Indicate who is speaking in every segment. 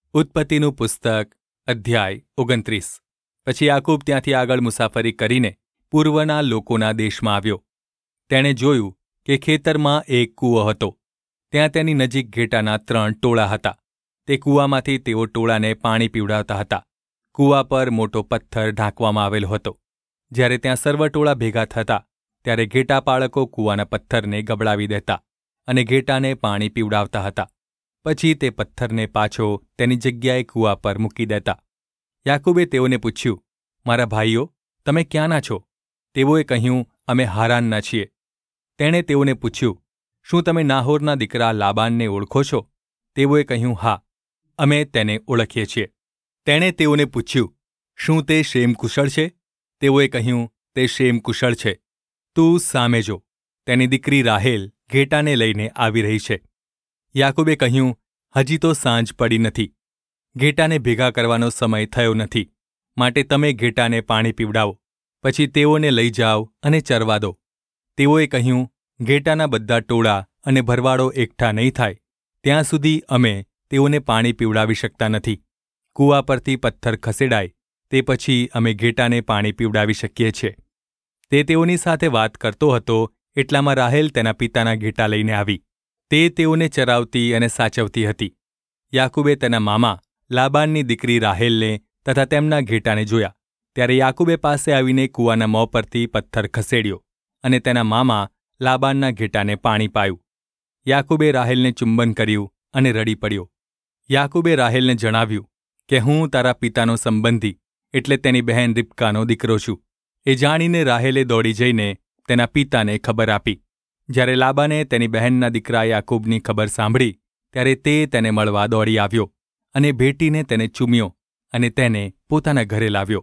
Speaker 1: ઉત્પત્તિનું પુસ્તક અધ્યાય 29. પછી યાકૂબ ત્યાંથી આગળ મુસાફરી કરીને પૂર્વના લોકોના દેશમાં આવ્યો. તેણે જોયું કે ખેતરમાં એક કૂવો હતો. ત્યાં તેની નજીક ઘેટાના 3 ટોળા હતા. તે કૂવામાંથી તેઓ ટોળાને પાણી પીવડાવતા હતા. કૂવા પર મોટો પથ્થર ઢાંકવામાં આવેલો હતો. જ્યારે ત્યાં સર્વ ટોળા ભેગા થતા ત્યારે ઘેટા પાળકો કૂવાના પથ્થરને ગબડાવી દેતા અને ઘેટાને પાણી પીવડાવતા હતા. પછી તે પથ્થરને પાછો તેની જગ્યાએ કૂવા પર મૂકી દેતા. યાકૂબે તેઓને પૂછ્યું, મારા ભાઈઓ, તમે ક્યાંના છો? તેઓએ કહ્યું, અમે હારાનના છીએ. તેણે તેઓને પૂછ્યું, શું તમે નાહોરના દીકરા લાબાનને ઓળખો છો? તેઓએ કહ્યું, હા, અમે તેને ઓળખીએ છીએ. તેણે તેઓને પૂછ્યું, શું તે શેમ કુશળ છે? તેઓએ કહ્યું, તે શેમ કુશળ છે. તું સામે જો, તેની દીકરી રાહેલ ઘેટાને લઈને આવી રહી છે. યાકૂબે કહ્યું, હજી તો સાંજ પડી નથી. ઘેટાને ભેગા કરવાનો સમય થયો નથી. માટે તમે ઘેટાને પાણી પીવડાવો, પછી તેઓને લઈ જાઓ અને ચરવા દો. તેઓએ કહ્યું, ઘેટાના બધા ટોળા અને ભરવાડો એકઠા નહીં થાય ત્યાં સુધી અમે તેઓને પાણી પીવડાવી શકતા નથી. કૂવા પરથી પથ્થર ખસેડાય તે પછી અમે ઘેટાને પાણી પીવડાવી શકીએ છીએ. તે તેઓની સાથે વાત કરતો હતો એટલામાં રાહેલ તેના પિતાના ઘેટા લઈને આવી. તે તેઓને ચરાવતી અને સાચવતી હતી. યાકૂબે તેના મામા લાબાનની દીકરી રાહેલને તથા તેમના ઘેટાને જોયા. ત્યારે યાકૂબે પાસે આવીને કૂવાના મોં પરથી પથ્થર ખસેડ્યો અને તેના મામા લાબાનના ઘેટાને પાણી પાયું. યાકૂબે રાહેલને ચુંબન કર્યું અને રડી પડ્યો. યાકૂબે રાહેલને જણાવ્યું કે હું તારા પિતાનો સંબંધી એટલે તેની બહેન રિબકાનો દીકરો છું. એ જાણીને રાહેલે દોડી જઈને તેના પિતાને ખબર આપી. જ્યારે લાબાને તેની બહેનના દીકરા યાકૂબની ખબર સાંભળી ત્યારે તે તેને મળવા દોડી આવ્યો અને ભેટીને તેને ચૂમ્યો અને તેને પોતાના ઘરે લાવ્યો.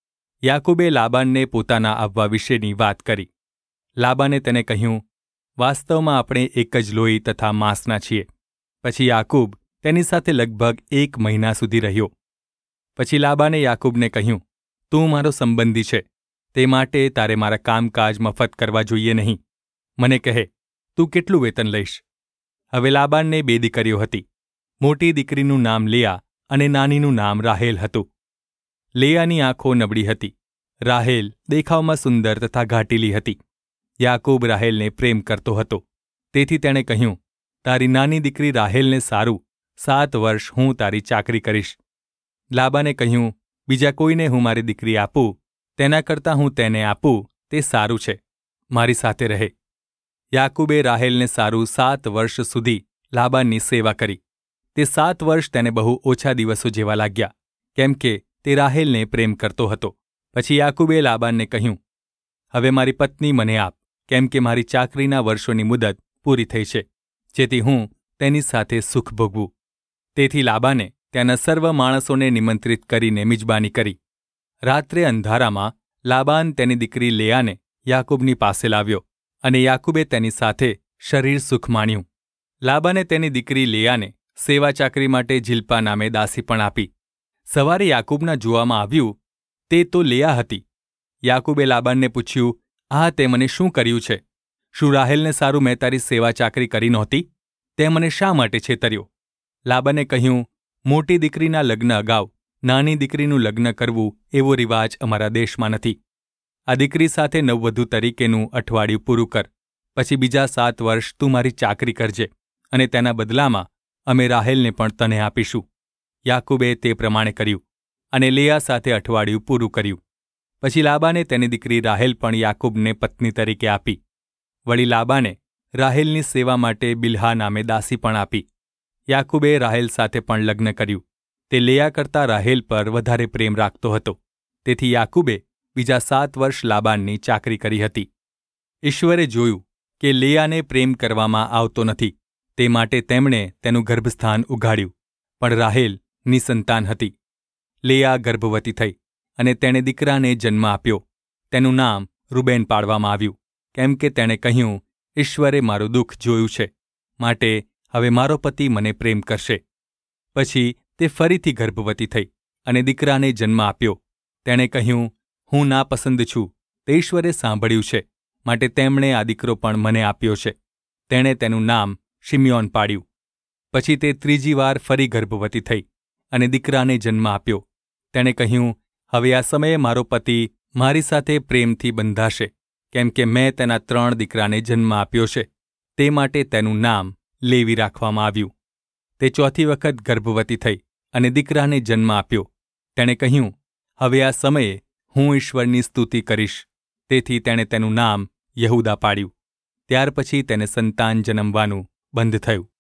Speaker 1: યાકૂબે લાબાનને પોતાના આવવા વિશેની વાત કરી. લાબાને તેને કહ્યું, વાસ્તવમાં આપણે એક જ લોહી તથા માંસના છીએ. પછી યાકૂબ તેની સાથે લગભગ 1 મહિના સુધી રહ્યો. પછી લાબાને યાકૂબને કહ્યું, તું મારો સંબંધી છે, તે માટે તારે મારા કામકાજ મફત કરવા જોઈએ નહીં. મને કહે, તું કેટલું વેતન લઈશ? હવે લાબાનને 2 દીકરીઓ હતી. મોટી દીકરીનું નામ લેયા અને નાનીનું નામ રાહેલ હતું. લેયાની આંખો નબળી હતી. રાહેલ દેખાવમાં સુંદર તથા ઘાટીલી હતી. યાકૂબ રાહેલને પ્રેમ કરતો હતો. તેથી તેણે કહ્યું, તારી નાની દીકરી રાહેલને સારું 7 વર્ષ હું તારી ચાકરી કરીશ. લાબાને કહ્યું, બીજા કોઈને હું મારી દીકરી આપું તેના કરતાં હું તેને આપું તે સારું છે. મારી સાથે રહે. યાકૂબે રાહેલને સારું 7 વર્ષ સુધી લાબાનની સેવા કરી. તે 7 વર્ષ તેને બહુ ઓછા દિવસો જેવા લાગ્યા, કેમ કે તે રાહેલને પ્રેમ કરતો હતો. પછી યાકૂબે લાબાનને કહ્યું, હવે મારી પત્ની મને આપ, કેમ કે મારી ચાકરીના વર્ષોની મુદત પૂરી થઈ છે, જેથી હું તેની સાથે સુખ ભોગવું. તેથી લાબાને ત્યાંના સર્વ માણસોને નિમંત્રિત કરીને મિજબાની કરી. રાત્રે અંધારામાં લાબાન તેની દીકરી લેયાને યાકૂબની પાસે લાવ્યો અને યાકૂબે તેની સાથે શરીર સુખ માણ્યું. લાબાને તેની દીકરી લેયાને સેવા ચાકરી માટે જિલ્પા નામે દાસી પણ આપી. સવારે યાકૂબના જોવામાં આવ્યું તે તો લેયા હતી. યાકૂબે લાબાનને પૂછ્યું, આ તે મને શું કર્યું છે? શું રાહેલને સારું મેં તારી સેવા ચાકરી કરી નહોતી? તે મને શા માટે છેતર્યો? લાબાને કહ્યું, મોટી દીકરીના લગ્ન અગાઉ નાની દીકરીનું લગ્ન કરવું એવો રિવાજ અમારા દેશમાં નથી. આ દીકરી સાથે નવવધુ તરીકેનું અઠવાડિયું પૂરું કર. પછી બીજા 7 વર્ષ તું મારી ચાકરી કરજે અને તેના બદલામાં અમે રાહેલને પણ તને આપીશું. યાકૂબે તે પ્રમાણે કર્યું અને લેયા સાથે અઠવાડિયું પૂરું કર્યું. પછી લાબાને તેની દીકરી રાહેલ પણ યાકૂબને પત્ની તરીકે આપી. વળી લાબાને રાહેલની સેવા માટે બિલ્હા નામે દાસી પણ આપી. યાકૂબે રાહેલ સાથે પણ લગ્ન કર્યું. તે લેયા કરતાં રાહેલ પર વધારે પ્રેમ રાખતો હતો. તેથી યાકૂબે બીજા 7 વર્ષ લાબાનની ચાકરી કરી હતી. ઈશ્વરે જોયું કે લેયાને પ્રેમ કરવામાં આવતો નથી, તે માટે તેમણે તેનું ગર્ભસ્થાન ઉઘાડ્યું. પણ રાહેલ નિસંતાન હતી. લેયા ગર્ભવતી થઈ અને તેણે દીકરાને જન્મ આપ્યો. તેનું નામ રૂબેન પાડવામાં આવ્યું, કેમ કે તેણે કહ્યું, ઈશ્વરે મારું દુઃખ જોયું છે, માટે હવે મારો પતિ મને પ્રેમ કરશે. પછી તે ફરીથી ગર્ભવતી થઈ અને દીકરાને જન્મ આપ્યો. તેણે કહ્યું, હું નાપસંદ છું, તે ઈશ્વરે સાંભળ્યું છે, માટે તેમણે આ દીકરો પણ મને આપ્યો છે. તેણે તેનું નામ શિમ્યોન પાડ્યું. પછી તે ત્રીજી વાર ફરી ગર્ભવતી થઈ અને દીકરાને જન્મ આપ્યો. તેણે કહ્યું, હવે આ સમયે મારો પતિ મારી સાથે પ્રેમથી બંધાશે, કેમ કે મેં તેના 3 દીકરાને જન્મ આપ્યો છે. તે માટે તેનું નામ લેવી રાખવામાં આવ્યું. તે 4થી વખત ગર્ભવતી થઈ અને દીકરાને જન્મ આપ્યો. તેણે કહ્યું, હવે આ સમયે હું ઈશ્વરની સ્તુતિ કરીશ. તેથી તેણે તેનું નામ યહૂદા પાડ્યું. ત્યાર પછી તેને સંતાન જન્મવાનું બંધ થયું.